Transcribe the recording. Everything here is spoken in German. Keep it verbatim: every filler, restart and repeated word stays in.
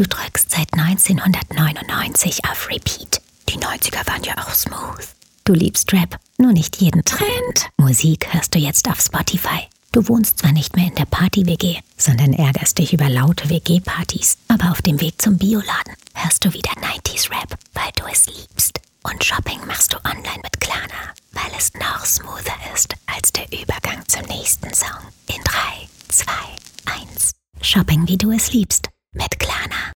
Du drückst seit neunzehnhundertneunundneunzig auf Repeat. Die neunziger waren ja auch smooth. Du liebst Rap, nur nicht jeden Trend. Musik hörst du jetzt auf Spotify. Du wohnst zwar nicht mehr in der Party-W G, sondern ärgerst dich über laute W G-Partys, aber auf dem Weg zum Bioladen hörst du wieder neunziger-Rap, weil du es liebst. Und Shopping machst du online mit Klarna, weil es noch smoother ist als der Übergang zum nächsten Song. In drei, zwei, eins. Shopping, wie du es liebst, mit Klarna.